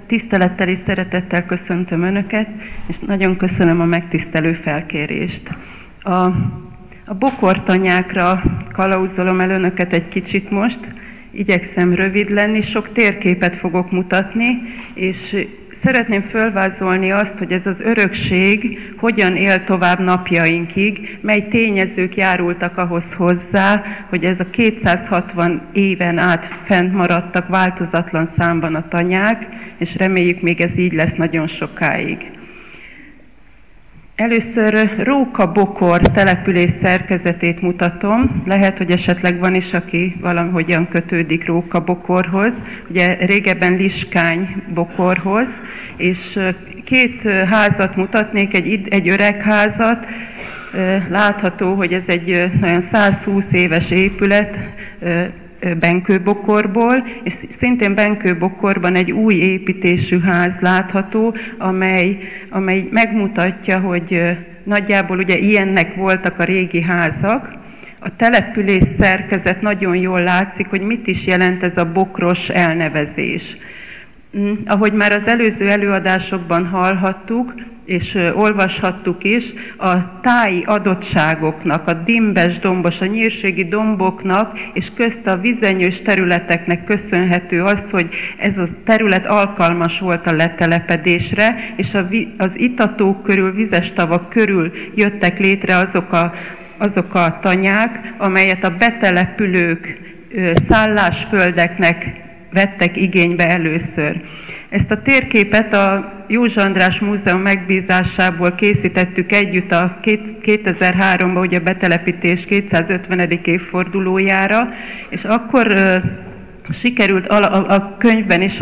Tisztelettel és szeretettel köszöntöm Önöket, és nagyon köszönöm a megtisztelő felkérést. A bokortanyákra kalauzolom el Önöket egy kicsit most, igyekszem rövid lenni, sok térképet fogok mutatni, és szeretném fölvázolni azt, hogy ez az örökség hogyan él tovább napjainkig, mely tényezők járultak ahhoz hozzá, hogy ez a 260 éven át fent maradtak változatlan számban a tanyák, és reméljük még ez így lesz nagyon sokáig. Először Róka-Bokor település szerkezetét mutatom. Lehet, hogy esetleg van is, aki valahogyan kötődik Róka-Bokorhoz. Ugye régebben Liskány-Bokorhoz, és két házat mutatnék, egy öreg házat. Látható, hogy ez egy nagyon 120 éves épület, Benkő-Bokorból, és szintén Benkő-Bokorban egy új építésű ház látható, amely megmutatja, hogy nagyjából ugye ilyennek voltak a régi házak. A település szerkezet nagyon jól látszik, hogy mit is jelent ez a bokros elnevezés. Ahogy már az előző előadásokban hallhattuk, és olvashattuk is, a táji adottságoknak, a dimbes dombos, a nyírségi domboknak, és közt a vizenyős területeknek köszönhető az, hogy ez a terület alkalmas volt a letelepedésre, és az itatók körül, vizes tavak körül jöttek létre azok a tanyák, amelyet a betelepülők szállásföldeknek vettek igénybe először. Ezt a térképet a Józsa András Múzeum megbízásából készítettük együtt a 2003-ban, ugye a betelepítés 250. évfordulójára, és akkor sikerült a könyvben is,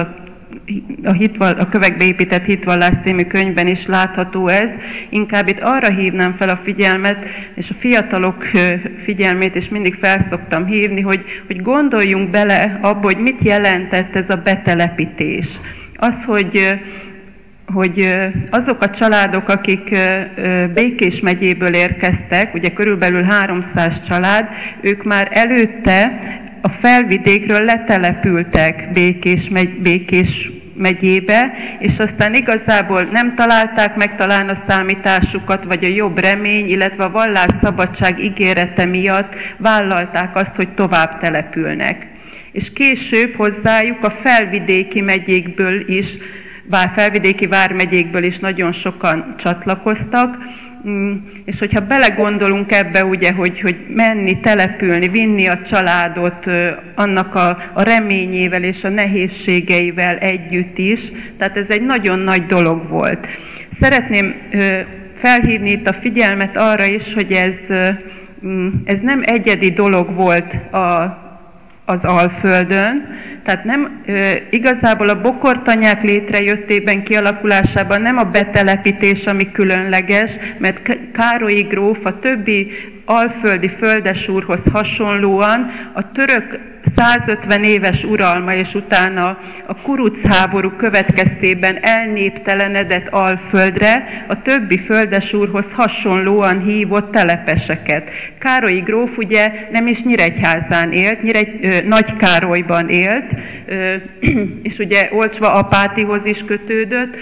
a kövekbe épített hitvallás című könyvben is látható ez. Inkább itt arra hívnám fel a figyelmet, és a fiatalok figyelmét is mindig felszoktam hívni, hogy gondoljunk bele abba, hogy mit jelentett ez a betelepítés. Az, hogy azok a családok, akik Békés megyéből érkeztek, ugye körülbelül 300 család, ők már előtte a felvidékről letelepültek Békés megyébe, és aztán igazából nem találták meg talán a számításukat, vagy a jobb remény, illetve a vallásszabadság ígérete miatt vállalták azt, hogy tovább települnek. És később hozzájuk a felvidéki megyékből is, felvidéki vármegyékből is nagyon sokan csatlakoztak, és hogyha belegondolunk ebbe, ugye, hogy menni, települni, vinni a családot annak a reményével és a nehézségeivel együtt is, tehát ez egy nagyon nagy dolog volt. Szeretném felhívni itt a figyelmet arra is, hogy ez nem egyedi dolog volt az Alföldön, tehát nem igazából a bokortanyák létrejöttében, kialakulásában nem a betelepítés, ami különleges, mert Károlyi gróf a többi alföldi földesúrhoz hasonlóan a török 150 éves uralma és utána a kuruc háború következtében elnéptelenedett Alföldre a többi földesúrhoz hasonlóan hívott telepeseket. Károlyi gróf ugye nem is Nyíregyházán élt, Nagykárolyban élt, és ugye Olcsva Apátihoz is kötődött.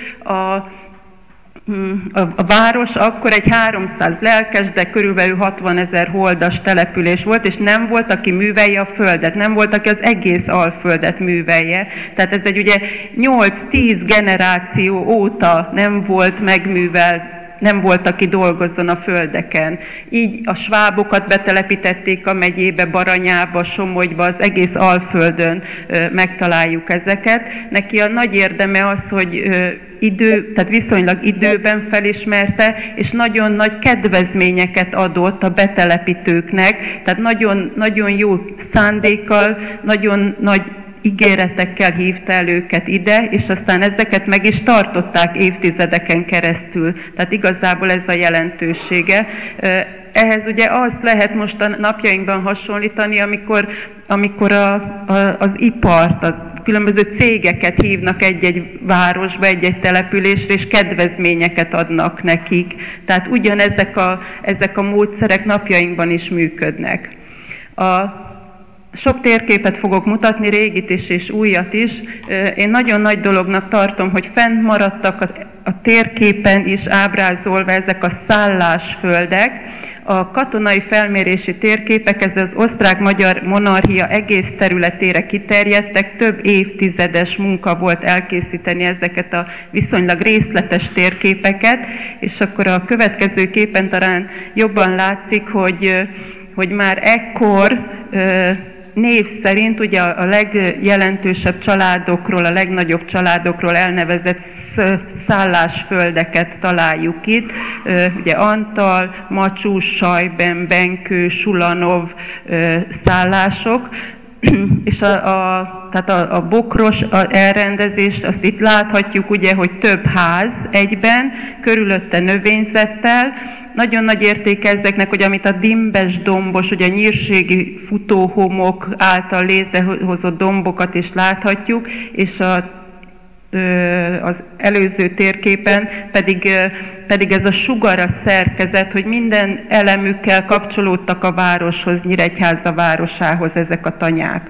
A város akkor egy 300 lelkes, de körülbelül 60 000 holdas település volt, és nem volt, aki művelje a földet, nem volt, aki az egész Alföldet művelje. Tehát ez egy ugye 8-10 generáció óta nem volt nem volt, aki dolgozzon a földeken. Így a svábokat betelepítették a megyébe, Baranyába, Somogyba, az egész Alföldön megtaláljuk ezeket. Neki a nagy érdeme az, hogy tehát viszonylag időben felismerte, és nagyon nagy kedvezményeket adott a betelepítőknek, tehát nagyon, nagyon jó szándékkal, nagyon nagy ígéretekkel hívta el őket ide, és aztán ezeket meg is tartották évtizedeken keresztül. Tehát igazából ez a jelentősége. Ehhez ugye azt lehet most a napjainkban hasonlítani, amikor az ipart, a különböző cégeket hívnak egy-egy városba, egy-egy településre, és kedvezményeket adnak nekik. Tehát ugyanezek a módszerek napjainkban is működnek. Sok térképet fogok mutatni, régit is és újat is. Én nagyon nagy dolognak tartom, hogy fent maradtak a térképen is ábrázolva ezek a szállásföldek. A katonai felmérési térképek, ez az osztrák-magyar monarchia egész területére kiterjedtek, több évtizedes munka volt elkészíteni ezeket a viszonylag részletes térképeket, és akkor a következő képen talán jobban látszik, hogy már ekkor név szerint ugye a legjelentősebb családokról, a legnagyobb családokról elnevezett szállásföldeket találjuk itt. Ugye Antal, Macsús, Sajben, Benkő, Sulanov szállások, és tehát a bokros elrendezést, azt itt láthatjuk ugye, hogy több ház egyben, körülötte növényzettel. Nagyon nagy értéke ezeknek, hogy amit a dimbes dombos, ugye a nyírségi futóhomok által létrehozott dombokat is láthatjuk, és az előző térképen pedig ez a sugara szerkezet, hogy minden elemükkel kapcsolódtak a városhoz, Nyíregyháza városához ezek a tanyák.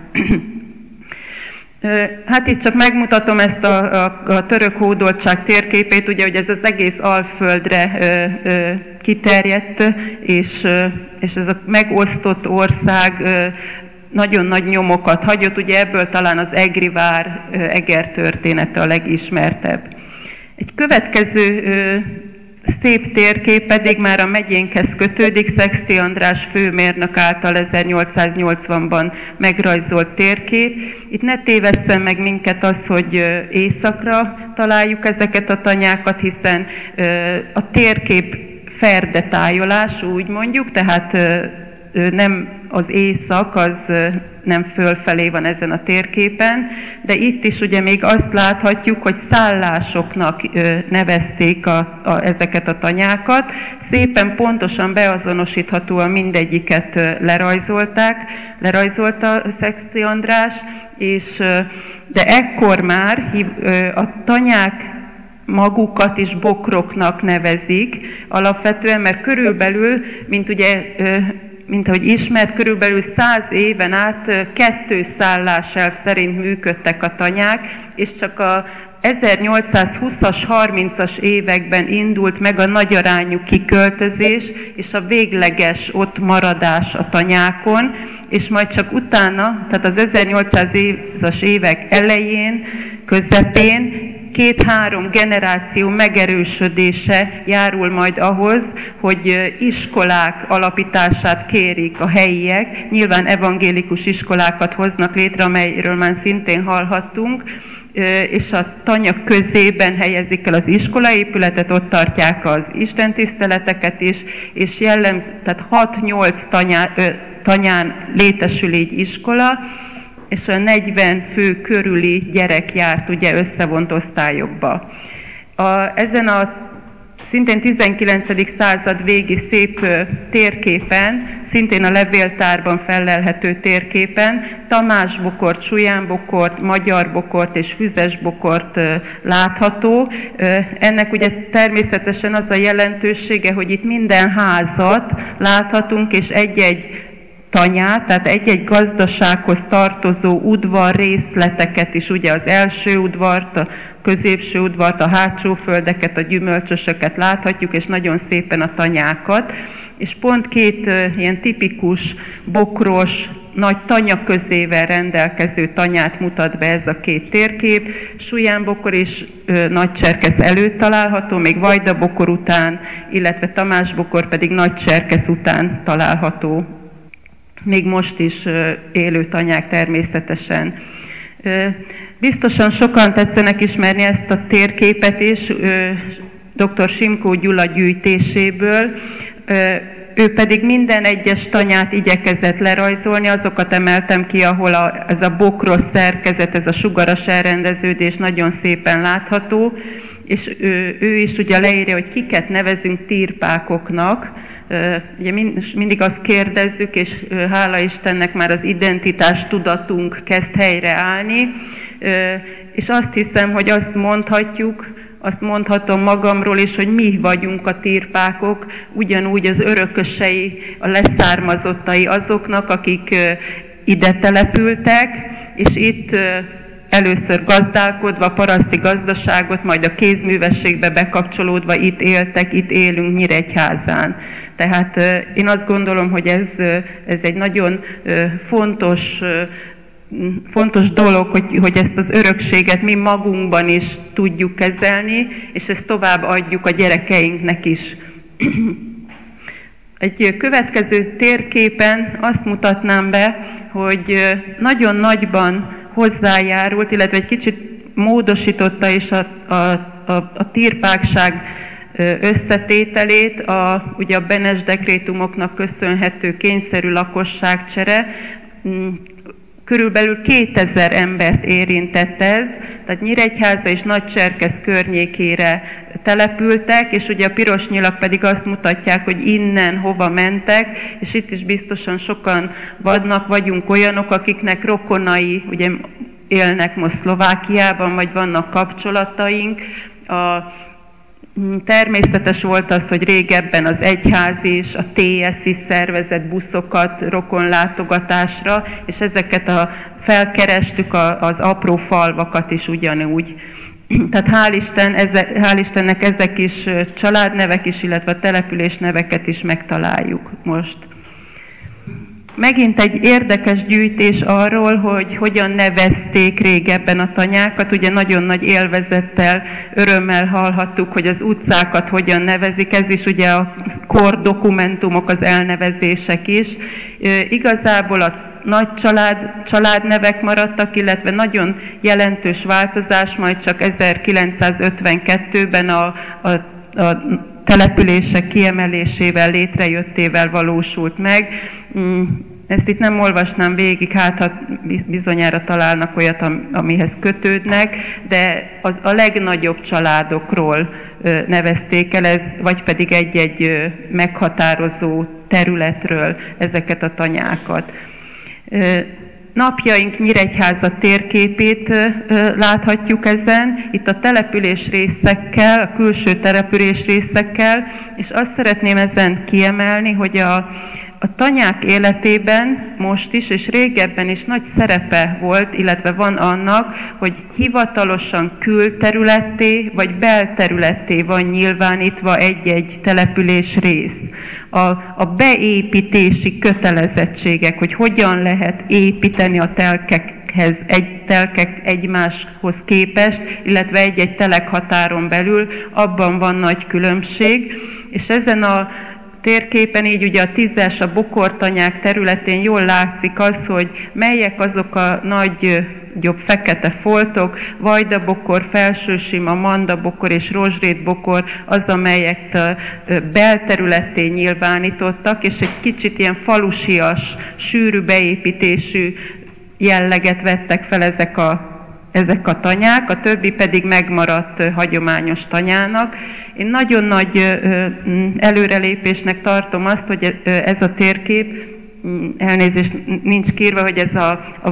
Hát itt csak megmutatom ezt a török hódoltság térképét, ugye, hogy ez az egész Alföldre kiterjedt, és ez a megosztott ország nagyon nagy nyomokat hagyott, ugye ebből talán az Egri vár Eger története a legismertebb. Egy következő szép térkép pedig már a megyénkhez kötődik, Sexti András főmérnök által 1880-ban megrajzolt térkép. Itt ne tévesszen meg minket az, hogy északra találjuk ezeket a tanyákat, hiszen a térkép ferdetájolás, úgy mondjuk, tehát nem az észak, az nem fölfelé van ezen a térképen, de itt is ugye még azt láthatjuk, hogy szállásoknak nevezték ezeket a tanyákat. Szépen pontosan beazonosíthatóan mindegyiket lerajzolta Sexti András, de ekkor már a tanyák magukat is bokroknak nevezik alapvetően, mert körülbelül, mint ahogy ismert, körülbelül 100 éven át 2 szálláselv szerint működtek a tanyák, és csak a 1820-as, 30-as években indult meg a nagyarányú kiköltözés, és a végleges ott maradás a tanyákon, és majd csak utána, tehát az 1800-as évek elején, közepén 2-3 generáció megerősödése járul majd ahhoz, hogy iskolák alapítását kérik a helyiek. Nyilván evangélikus iskolákat hoznak létre, amelyről már szintén hallhattunk, és a tanya közében helyezik el az iskolaépületet, ott tartják az istentiszteleteket is, és tehát 6-8 tanyán létesül így iskola, és a 40 fő körüli gyerek járt ugye összevont osztályokba. Ezen a szintén 19. század végi szép térképen, szintén a levéltárban fellelhető térképen Tamás-bokort, Suján-bokort, Magyar-bokort és Füzes-bokort látható. Ennek ugye természetesen az a jelentősége, hogy itt minden házat láthatunk, és egy-egy tanyát, tehát egy-egy gazdasághoz tartozó udvar részleteket is, ugye az első udvart, a középső udvart, a hátsó földeket, a gyümölcsösöket láthatjuk, és nagyon szépen a tanyákat. És pont 2 ilyen tipikus, bokros, nagy tanyaközével rendelkező tanyát mutat be ez a 2 térkép. Suján-bokor és Nagycserkesz előtt található, még Vajda-bokor után, illetve Tamás-bokor pedig Nagycserkesz után található. Még most is élő tanyák természetesen. Biztosan sokan tetszenek ismerni ezt a térképet is, dr. Simkó Gyula gyűjtéséből. Ő pedig minden egyes tanyát igyekezett lerajzolni, azokat emeltem ki, ahol ez a bokros szerkezet, ez a sugaras elrendeződés nagyon szépen látható, és ő is ugye leírja, hogy kiket nevezünk tirpákoknak. Ugye mindig azt kérdezzük, és hála Istennek már az identitás tudatunk kezd helyreállni, és azt hiszem, hogy azt mondhatom magamról is, hogy mi vagyunk a tirpákok, ugyanúgy az örökösei, a leszármazottai azoknak, akik ide települtek, és itt először gazdálkodva, paraszti gazdaságot, majd a kézművességbe bekapcsolódva itt éltek, itt élünk Nyíregyházán. Tehát én azt gondolom, hogy ez egy nagyon fontos dolog, hogy ezt az örökséget mi magunkban is tudjuk kezelni, és ezt tovább adjuk a gyerekeinknek is. Egy következő térképen azt mutatnám be, hogy nagyon nagyban hozzájárult, illetve egy kicsit módosította is a tirpákság összetételét, ugye a Benes dekrétumoknak köszönhető kényszerű lakosságcsere. Körülbelül 2000 embert érintett ez, tehát Nyíregyháza és Nagycserkesz környékére települtek, és ugye a piros nyilak pedig azt mutatják, hogy innen hova mentek, és itt is biztosan sokan vagyunk olyanok, akiknek rokonai, ugye élnek most Szlovákiában, vagy vannak kapcsolataink. Természetes volt az, hogy régebben az egyház is, a TSZ is szervezett buszokat rokonlátogatásra, és ezeket felkerestük az apró falvakat is ugyanúgy. Tehát hál' Istennek ezek is családnevek is, illetve a településneveket is megtaláljuk most. Megint egy érdekes gyűjtés arról, hogy hogyan nevezték régebben a tanyákat. Ugye nagyon nagy élvezettel, örömmel hallhattuk, hogy az utcákat hogyan nevezik. Ez is ugye a kordokumentumok, az elnevezések is. Igazából a nagy családnevek maradtak, illetve nagyon jelentős változás majd csak 1952-ben a települések kiemelésével, létrejöttével valósult meg. Ezt itt nem olvasnám végig, hát bizonyára találnak olyat, amihez kötődnek, de a legnagyobb családokról nevezték el, vagy pedig egy-egy meghatározó területről ezeket a tanyákat. Napjaink Nyíregyháza térképét láthatjuk ezen, itt a település részekkel, a külső település részekkel, és azt szeretném ezen kiemelni, hogy a tanyák életében most is, és régebben is nagy szerepe volt, illetve van annak, hogy hivatalosan külterületté vagy belterületté van nyilvánítva egy-egy település rész. A beépítési kötelezettségek, hogy hogyan lehet építeni a telkek egymáshoz képest, illetve egy-egy telekhatáron belül, abban van nagy különbség, és ezen a térképen így ugye a 10-es, a bokortanyák területén jól látszik az, hogy melyek azok a nagyobb fekete foltok, vajdabokor, felsősima, mandabokor és rozsrétbokor az, amelyek belterületté nyilvánítottak, és egy kicsit ilyen falusias, sűrű beépítésű jelleget vettek fel ezek a tanyák, a többi pedig megmaradt hagyományos tanyának. Én nagyon nagy előrelépésnek tartom azt, hogy ez a térkép, elnézést nincs kiírva, hogy ez a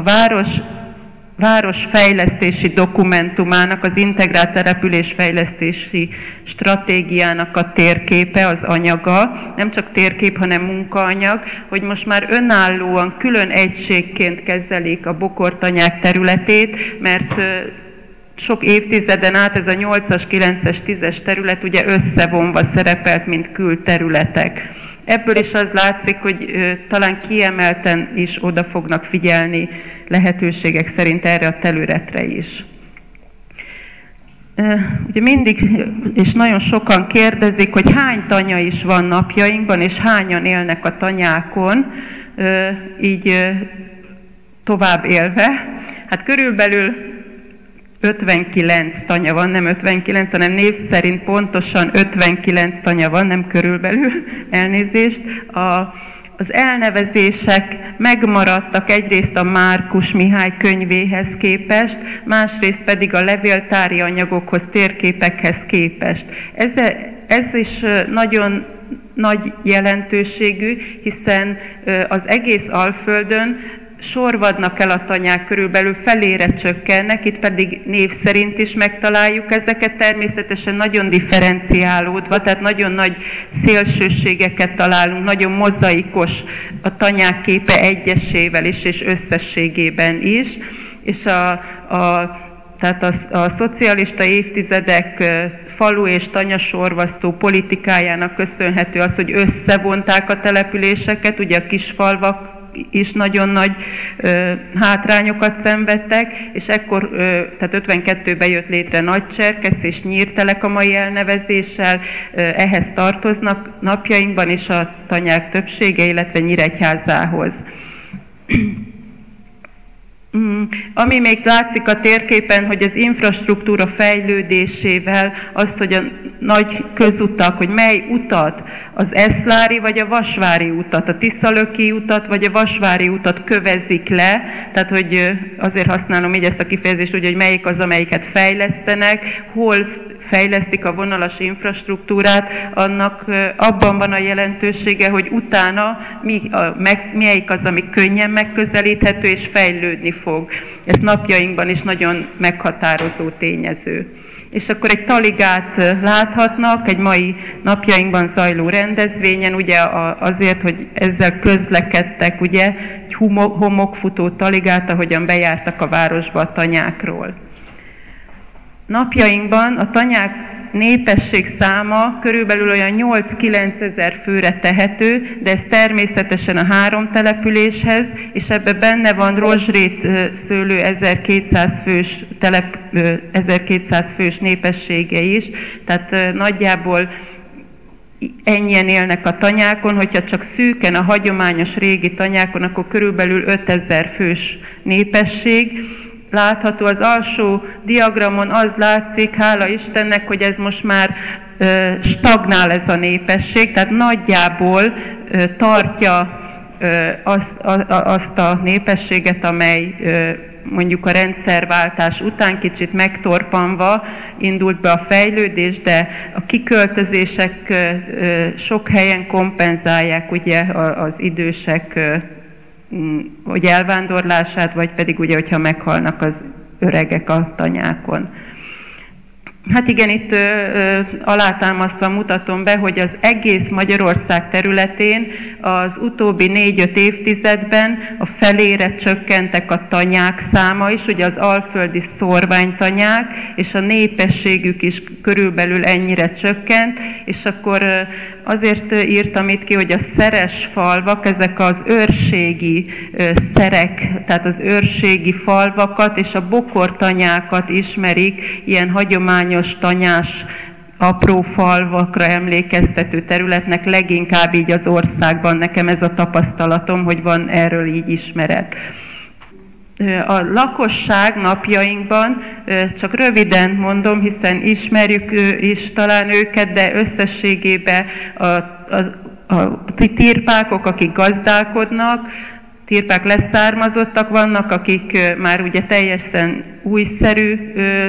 városfejlesztési dokumentumának, az integrált településfejlesztési stratégiának a térképe, az anyaga, nem csak térkép, hanem munkaanyag, hogy most már önállóan, külön egységként kezelik a bokortanyák területét, mert sok évtizeden át ez a 8-as, 9-es, 10-es terület ugye összevonva szerepelt, mint külterületek. Ebből is az látszik, hogy talán kiemelten is oda fognak figyelni lehetőségek szerint erre a területre is. Ugye mindig, és nagyon sokan kérdezik, hogy hány tanya is van napjainkban, és hányan élnek a tanyákon, így tovább élve. Hát körülbelül 59 tanya van, nem 59, hanem név szerint pontosan 59 tanya van, nem körülbelül, elnézést. Az elnevezések megmaradtak egyrészt a Márkus Mihály könyvéhez képest, másrészt pedig a levéltári anyagokhoz, térképekhez képest. Ez is nagyon nagy jelentőségű, hiszen az egész Alföldön sorvadnak el a tanyák, körülbelül felére csökkennek, itt pedig név szerint is megtaláljuk ezeket, természetesen nagyon differenciálódva, tehát nagyon nagy szélsőségeket találunk, nagyon mozaikos a tanyák képe egyesével is, és összességében is, és tehát a szocialista évtizedek falu és tanyasorvasztó politikájának köszönhető az, hogy összevonták a településeket, ugye a kisfalvak is nagyon nagy hátrányokat szenvedtek, és ekkor, tehát 52-ben jött létre Nagycserkesz és Nyírtelek a mai elnevezéssel, ehhez tartoznak napjainkban is a tanyák többsége, illetve Nyíregyházához. Ami még látszik a térképen, hogy az infrastruktúra fejlődésével az, hogy a nagy közutak, hogy mely utat, az Eszlári vagy a Vasvári utat, a Tiszalöki utat vagy a Vasvári utat kövezik le, tehát hogy azért használom így ezt a kifejezést, hogy melyik az, amelyiket fejlesztenek, hol fejlesztik a vonalas infrastruktúrát, annak abban van a jelentősége, hogy utána melyik az, ami könnyen megközelíthető és fejlődni fog. Ez napjainkban is nagyon meghatározó tényező. És akkor egy taligát láthatnak egy mai napjainkban zajló rendezvényen, ugye azért, hogy ezzel közlekedtek, ugye, egy homokfutó taligát, ahogyan bejártak a városba a tanyákról. Napjainkban a tanyák népesség száma körülbelül olyan 8-9 ezer főre tehető, de ez természetesen a 3 településhez, és ebben benne van Rozsrét szőlő 1200 fős népessége is, tehát nagyjából ennyien élnek a tanyákon, hogyha csak szűken a hagyományos régi tanyákon, akkor körülbelül 5000 fős népesség. Látható az alsó diagramon, az látszik, hála Istennek, hogy ez most már stagnál ez a népesség, tehát nagyjából tartja azt a népességet, amely mondjuk a rendszerváltás után kicsit megtorpanva indult be a fejlődés, de a kiköltözések sok helyen kompenzálják ugye az idősek hogy elvándorlását, vagy pedig ugye, hogyha meghalnak az öregek a tanyákon. Hát igen, itt alátámasztva mutatom be, hogy az egész Magyarország területén az utóbbi 4-5 évtizedben a felére csökkentek a tanyák száma is, ugye az alföldi szórványtanyák, és a népességük is körülbelül ennyire csökkent, és akkor azért írtam itt ki, hogy a szeres falvak, ezek az őrségi szerek, tehát az őrségi falvakat és a bokortanyákat ismerik, ilyen hagyományos tanyás apró falvakra emlékeztető területnek leginkább így az országban. Nekem ez a tapasztalatom, hogy van erről így ismeret. A lakosság napjainkban, csak röviden mondom, hiszen ismerjük is talán őket, de összességében a tirpákok, akik gazdálkodnak, tirpák leszármazottak vannak, akik már ugye teljesen újszerű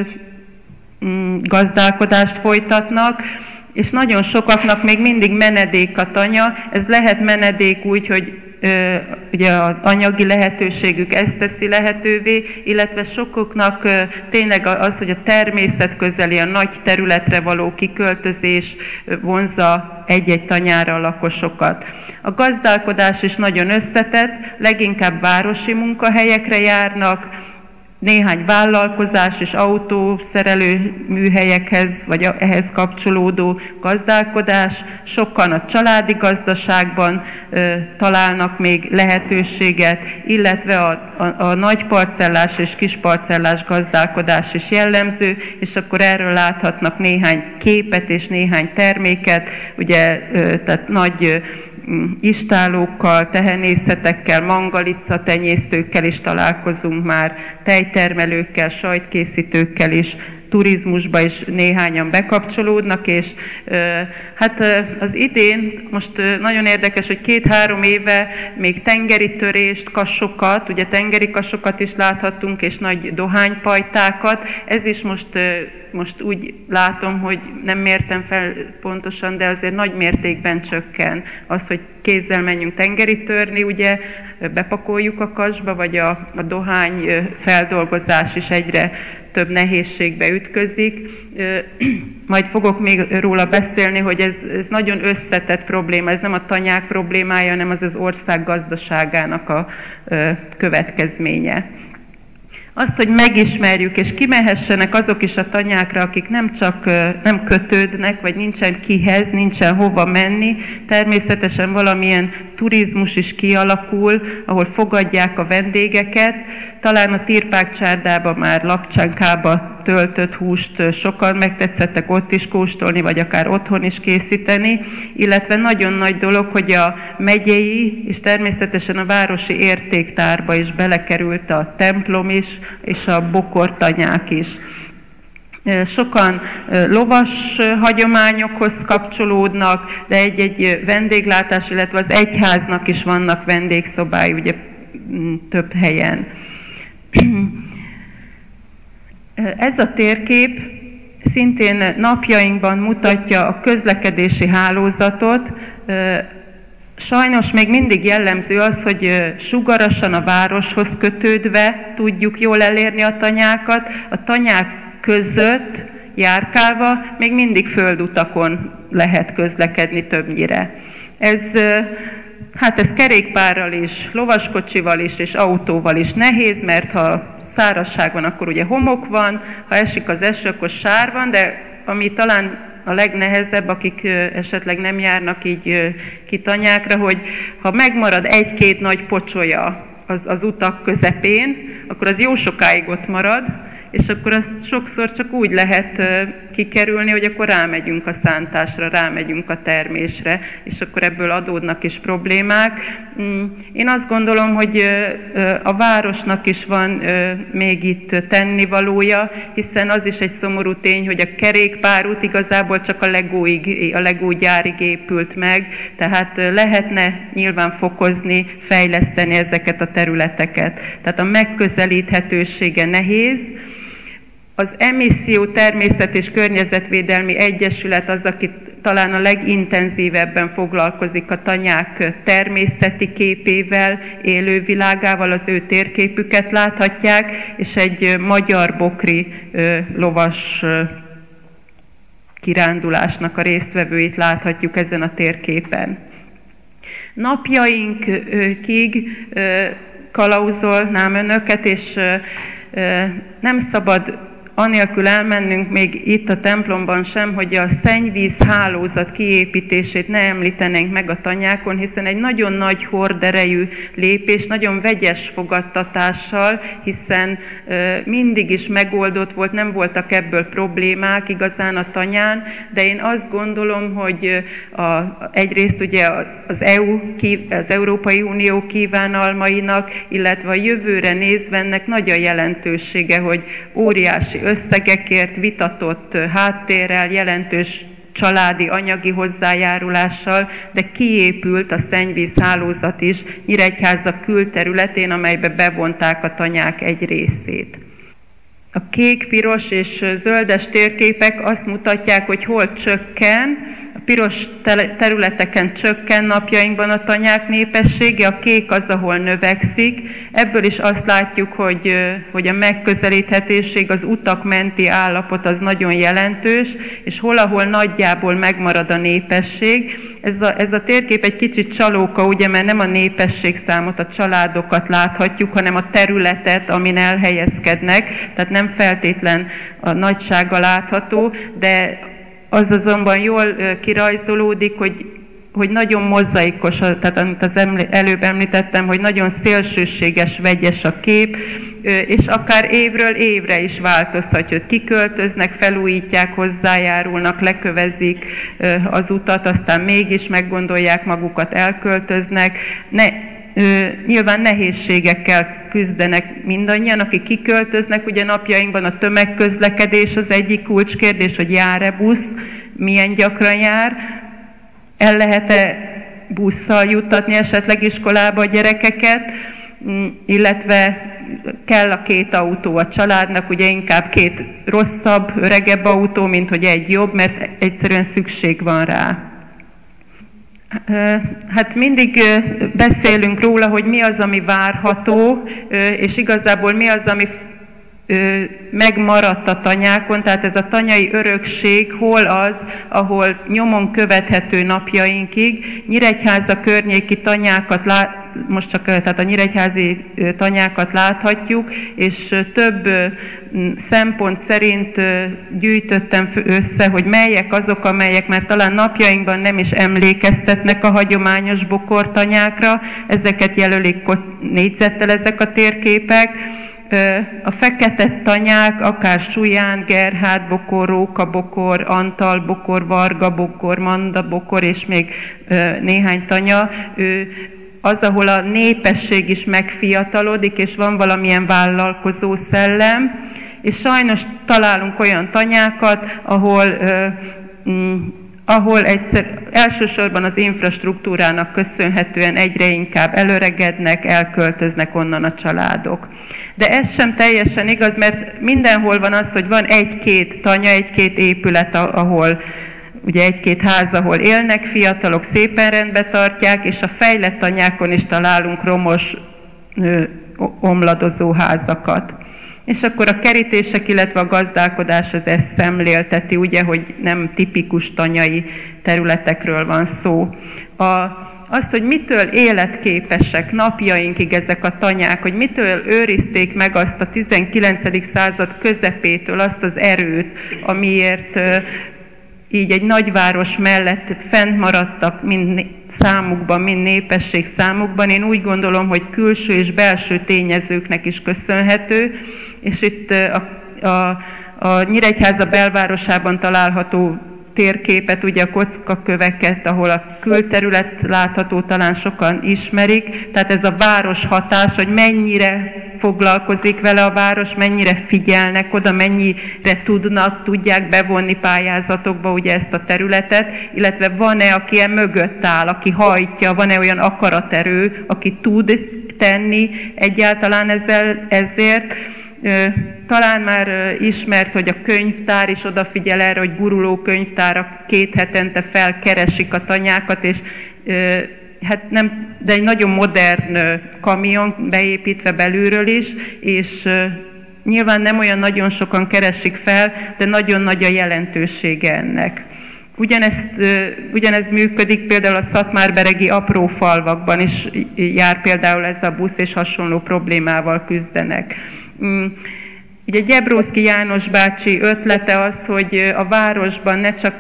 gazdálkodást folytatnak, és nagyon sokaknak még mindig menedék a tanya. Ez lehet menedék úgy, hogy ugye az anyagi lehetőségük ezt teszi lehetővé, illetve sokoknak tényleg az, hogy a természet közeli, a nagy területre való kiköltözés vonzza egy-egy tanyára a lakosokat. A gazdálkodás is nagyon összetett, leginkább városi munkahelyekre járnak, néhány vállalkozás és autószerelő műhelyekhez, vagy ehhez kapcsolódó gazdálkodás. Sokan a családi gazdaságban találnak még lehetőséget, illetve a nagy parcellás és kis parcellás gazdálkodás is jellemző, és akkor erről láthatnak néhány képet és néhány terméket, ugye, tehát nagy istállókkal, tehenészetekkel, mangalica tenyésztőkkel is találkozunk már, tejtermelőkkel, sajtkészítőkkel is, turizmusba is néhányan bekapcsolódnak, és hát az idén most nagyon érdekes, hogy 2-3 éve még tengeri törést, kasokat, ugye tengeri kasokat is láthattunk, és nagy dohánypajtákat, ez is most most úgy látom, hogy nem mértem fel pontosan, de azért nagy mértékben csökken. Az, hogy kézzel menjünk tengeri törni, ugye bepakoljuk a kasba, vagy a dohány feldolgozás is egyre több nehézségbe ütközik. Majd fogok még róla beszélni, hogy ez nagyon összetett probléma, ez nem a tanyák problémája, hanem az ország gazdaságának a következménye. Az, hogy megismerjük és kimehessenek azok is a tanyákra, akik nem kötődnek, vagy nincsen kihez, nincsen hova menni. Természetesen valamilyen turizmus is kialakul, ahol fogadják a vendégeket. Talán a Tirpák csárdában már Lapcsánkába töltött húst sokan megtetszettek ott is kóstolni, vagy akár otthon is készíteni, illetve nagyon nagy dolog, hogy a megyei és természetesen a városi értéktárba is belekerült a templom is, és a bokortanyák is. Sokan lovas hagyományokhoz kapcsolódnak, de egy vendéglátás, illetve az egyháznak is vannak vendégszobái, ugye több helyen. Ez a térkép szintén napjainkban mutatja a közlekedési hálózatot. Sajnos még mindig jellemző az, hogy sugarasan a városhoz kötődve tudjuk jól elérni a tanyákat. A tanyák között járkálva még mindig földutakon lehet közlekedni többnyire. Ez kerékpárral is, lovaskocsival is és autóval is nehéz, mert ha szárazság van, akkor ugye homok van, ha esik az eső, akkor sár van, de ami talán a legnehezebb, akik esetleg nem járnak így ki tanyákra, hogy ha megmarad egy-két nagy pocsolya az utak közepén, akkor az jó sokáig ott marad, és akkor azt sokszor csak úgy lehet kikerülni, hogy akkor rámegyünk a szántásra, rámegyünk a termésre, és akkor ebből adódnak is problémák. Én azt gondolom, hogy a városnak is van még itt tennivalója, hiszen az is egy szomorú tény, hogy a kerékpárút igazából csak a Lego gyárig épült meg, tehát lehetne nyilván fokozni, fejleszteni ezeket a területeket. Tehát a megközelíthetősége nehéz. Az Emisszió Természet és Környezetvédelmi Egyesület az, aki talán a legintenzívebben foglalkozik a tanyák természeti képével, élővilágával, az ő térképüket láthatják, és egy magyar bokri lovas kirándulásnak a résztvevőit láthatjuk ezen a térképen. Napjainkig kalauzolnám önöket, és nem szabad anélkül elmennünk még itt a templomban sem, hogy a szennyvíz hálózat kiépítését ne említenénk meg a tanyákon, hiszen egy nagyon nagy horderejű lépés, nagyon vegyes fogadtatással, hiszen mindig is megoldott volt, nem voltak ebből problémák igazán a tanyán, de én azt gondolom, hogy egyrészt ugye az Európai Unió kívánalmainak, illetve a jövőre nézve ennek nagy a jelentősége, hogy óriási összegekért, vitatott háttérrel, jelentős családi, anyagi hozzájárulással, de kiépült a szennyvízhálózat is Nyíregyháza külterületén, amelybe bevonták a tanyák egy részét. A kék, piros és zöldes térképek azt mutatják, hogy hol csökken, a piros területeken csökken napjainkban a tanyák népessége, a kék az, ahol növekszik. Ebből is azt látjuk, hogy a megközelíthetőség, az utak menti állapot az nagyon jelentős, és hol, ahol nagyjából megmarad a népesség. Ez a térkép egy kicsit csalóka, ugye, mert nem a népességszámot, a családokat láthatjuk, hanem a területet, amin elhelyezkednek, tehát nem feltétlen a nagysága látható, de az azonban jól kirajzolódik, hogy nagyon mozaikos, tehát amit az előbb említettem, hogy nagyon szélsőséges, vegyes a kép, és akár évről évre is változhat, hogy kiköltöznek, felújítják, hozzájárulnak, lekövezik az utat, aztán mégis meggondolják magukat, elköltöznek. Nyilván nehézségekkel küzdenek mindannyian, akik kiköltöznek, ugye napjainkban a tömegközlekedés az egyik kulcskérdés, hogy jár-e busz, milyen gyakran jár, el lehet-e busszal juttatni esetleg iskolába a gyerekeket, illetve kell a 2 autó a családnak, ugye inkább 2 rosszabb, öregebb autó, mint hogy egy jobb, mert egyszerűen szükség van rá. Hát mindig beszélünk róla, hogy mi az, ami várható, és igazából mi az, ami megmaradt a tanyákon, tehát ez a tanyai örökség hol az, ahol nyomon követhető napjainkig. Nyíregyháza környéki tanyákat most csak tehát a nyíregyházi tanyákat láthatjuk, és több szempont szerint gyűjtöttem össze, hogy melyek azok, amelyek már talán napjainkban nem is emlékeztetnek a hagyományos bokortanyákra. Ezeket jelölik négyzettel ezek a térképek. A fekete tanyák, akár Suján, Gerhárd bokor, Róka bokor, Antal bokor, Varga bokor, Manda bokor, és még néhány tanya, az, ahol a népesség is megfiatalodik, és van valamilyen vállalkozó szellem, és sajnos találunk olyan tanyákat, ahol elsősorban az infrastruktúrának köszönhetően egyre inkább előregednek, elköltöznek onnan a családok. De ez sem teljesen igaz, mert mindenhol van az, hogy van 1-2 tanya, 1-2 épület, ahol ugye 1-2 ház, ahol élnek fiatalok, szépen rendbe tartják, és a fejlett tanyákon is találunk romos, omladozó házakat. És akkor a kerítések, illetve a gazdálkodás az ezt szemlélteti, ugye, hogy nem tipikus tanyai területekről van szó. Az, hogy mitől életképesek napjainkig ezek a tanyák, hogy mitől őrizték meg azt a 19. század közepétől azt az erőt, amiért így egy nagyváros mellett fent maradtak mind számukban, mind népesség számukban. Én úgy gondolom, hogy külső és belső tényezőknek is köszönhető, és itt a Nyíregyháza belvárosában található térképet, ugye a kockaköveket, ahol a külterület látható, talán sokan ismerik, tehát ez a város hatás, hogy mennyire foglalkozik vele a város, mennyire figyelnek oda, mennyire tudják bevonni pályázatokba ugye ezt a területet, illetve van-e, aki mögött áll, aki hajtja, van-e olyan akaraterő, aki tud tenni egyáltalán ezért. Talán már ismert, hogy a könyvtár is odafigyel erre, hogy guruló könyvtárak 2 hetente felkeresik a tanyákat, és hát nem, de egy nagyon modern kamion beépítve belülről is, és nyilván nem olyan nagyon sokan keresik fel, de nagyon nagy a jelentősége ennek. Ugyanez működik például a szatmárberegi apró falvakban is jár például ez a busz, és hasonló problémával küzdenek. Ugye Gyebrószky János bácsi ötlete az, hogy a városban ne csak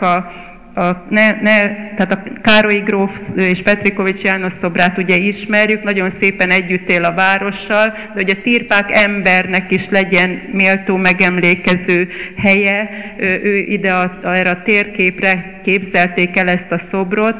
tehát a Károlyi gróf és Petrikovics János szobrát ugye ismerjük, nagyon szépen együtt él a várossal, de hogy a Tirpák embernek is legyen méltó megemlékező helye. Ő ide erre a térképre képzelték el ezt a szobrot.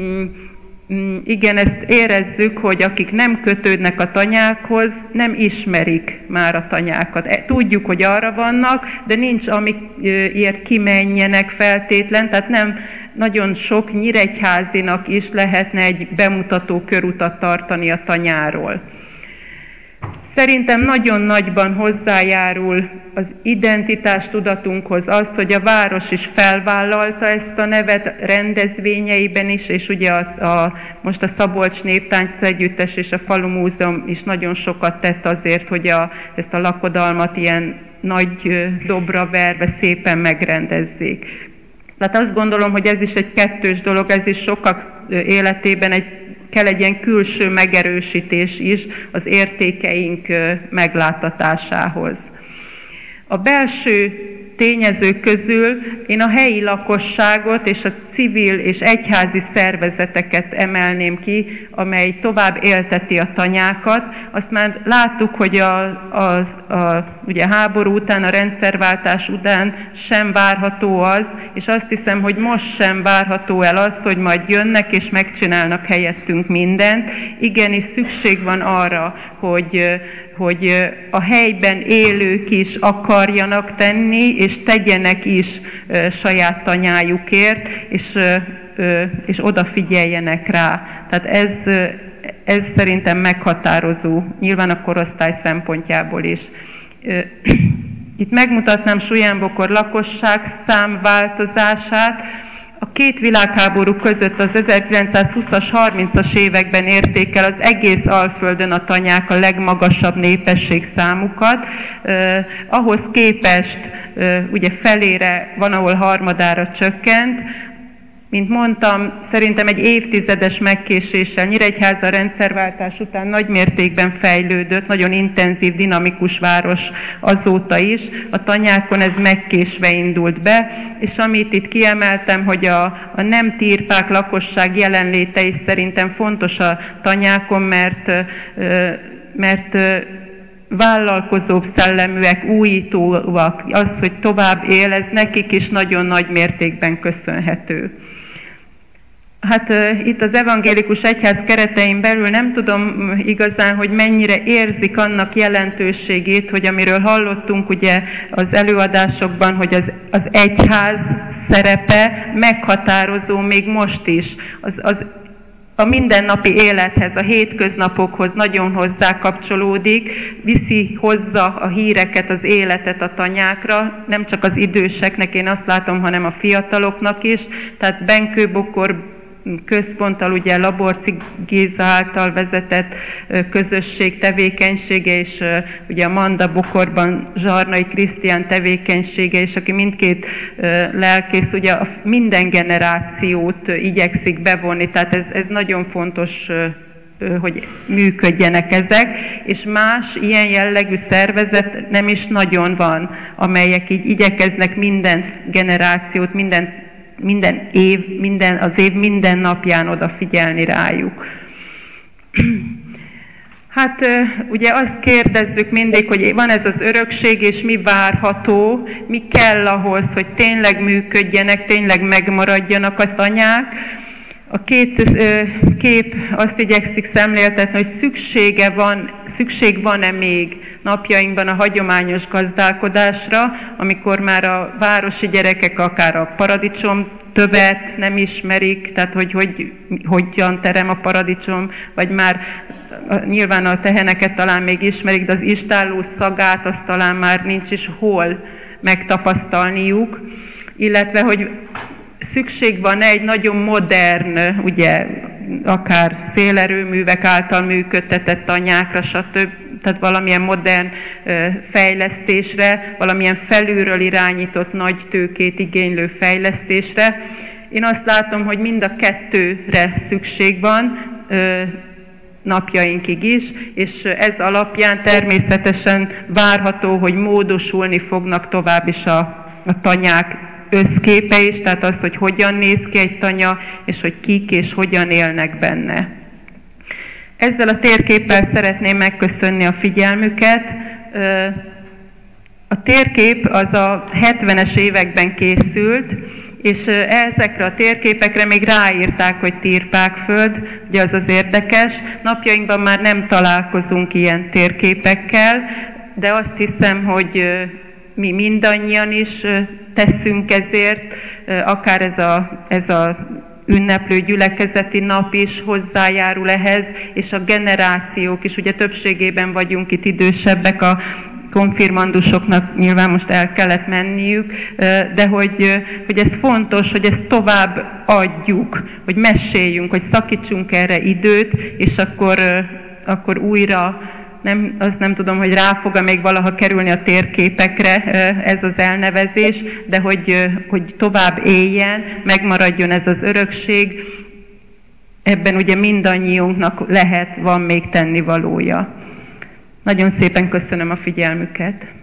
Igen, ezt érezzük, hogy akik nem kötődnek a tanyákhoz, nem ismerik már a tanyákat. Tudjuk, hogy arra vannak, de nincs, amikért kimenjenek feltétlen, tehát nem nagyon sok nyíregyházinak is lehetne egy bemutató körutat tartani a tanyáról. Szerintem nagyon nagyban hozzájárul az identitástudatunkhoz az, hogy a város is felvállalta ezt a nevet rendezvényeiben is, és ugye most a Szabolcs Néptánc Együttes és a Falu Múzeum is nagyon sokat tett azért, hogy ezt a lakodalmat ilyen nagy dobra verve szépen megrendezzék. Tehát azt gondolom, hogy ez is egy kettős dolog, ez is sokak életében kell egy ilyen külső megerősítés is az értékeink meglátatásához. A belső tényezők közül én a helyi lakosságot és a civil és egyházi szervezeteket emelném ki, amely tovább élteti a tanyákat. Azt már láttuk, hogy ugye a háború után, a rendszerváltás után sem várható az, és azt hiszem, hogy most sem várható el az, hogy majd jönnek és megcsinálnak helyettünk mindent. Igenis szükség van arra, hogy a helyben élők is akarjanak tenni, és tegyenek is saját tanyájukért, és odafigyeljenek rá. Tehát ez szerintem meghatározó, nyilván a korosztály szempontjából is. Itt megmutatnám Suján-Bokor lakosság szám változását. A két világháború között az 1920-as, 30-as években érték el az egész Alföldön a tanyák a legmagasabb népességszámukat. Ahhoz képest ugye felére, van ahol harmadára csökkent. Mint mondtam, szerintem egy évtizedes megkéséssel Nyíregyháza rendszerváltás után nagy mértékben fejlődött, nagyon intenzív, dinamikus város azóta is. A tanyákon ez megkésve indult be, és amit itt kiemeltem, hogy a nem tirpák lakosság jelenléte is szerintem fontos a tanyákon, mert vállalkozóbb szelleműek, újítóak, az, hogy tovább él, ez nekik is nagyon nagy mértékben köszönhető. Hát itt az evangélikus egyház keretein belül nem tudom igazán, hogy mennyire érzik annak jelentőségét, hogy amiről hallottunk ugye az előadásokban, hogy az egyház szerepe meghatározó még most is. A mindennapi élethez, a hétköznapokhoz nagyon hozzá kapcsolódik, hozza a híreket, az életet a tanyákra, nem csak az időseknek, én azt látom, hanem a fiataloknak is. Tehát Benkő-Bokor központtal, ugye Laborci Géza által vezetett közösség tevékenysége, és ugye a Manda-Bokorban Zsarnai Krisztián tevékenysége, és aki mindkét lelkész, ugye minden generációt igyekszik bevonni, tehát ez nagyon fontos, hogy működjenek ezek, és más ilyen jellegű szervezet nem is nagyon van, amelyek így igyekeznek minden generációt, az év minden napján odafigyelni rájuk. Hát ugye azt kérdezzük mindig, hogy van ez az örökség, és mi várható, mi kell ahhoz, hogy tényleg működjenek, tényleg megmaradjanak a tanyák. A két kép azt igyekszik szemléltetni, hogy szükség van-e még napjainkban a hagyományos gazdálkodásra, amikor már a városi gyerekek akár a paradicsom tövet nem ismerik, tehát hogy hogyan terem a paradicsom, vagy már nyilván a teheneket talán még ismerik, de az istálló szagát azt talán már nincs is hol megtapasztalniuk, illetve hogy szükség van egy nagyon modern, ugye, akár szélerőművek által működtetett tanyákra, stb. Tehát valamilyen modern fejlesztésre, valamilyen felülről irányított nagy tőkét igénylő fejlesztésre. Én azt látom, hogy mind a kettőre szükség van, napjainkig is, és ez alapján természetesen várható, hogy módosulni fognak tovább is a tanyák összképe is, tehát az, hogy hogyan néz ki egy tanya, és hogy kik és hogyan élnek benne. Ezzel a térképpel szeretném megköszönni a figyelmüket. A térkép az a 70-es években készült, és ezekre a térképekre még ráírták, hogy Tirpákföld, ugye az az érdekes. Napjainkban már nem találkozunk ilyen térképekkel, de azt hiszem, hogy mi mindannyian is teszünk ezért, akár ez a ünneplő gyülekezeti nap is hozzájárul ehhez, és a generációk is, ugye többségében vagyunk itt idősebbek, a konfirmandusoknak nyilván most el kellett menniük, de hogy ez fontos, hogy ezt tovább adjuk, hogy meséljünk, hogy szakítsunk erre időt, és akkor újra, nem tudom, hogy rá fog-e még valaha kerülni a térképekre ez az elnevezés, de hogy tovább éljen, megmaradjon ez az örökség. Ebben ugye mindannyiunknak van még tennivalója. Nagyon szépen köszönöm a figyelmüket.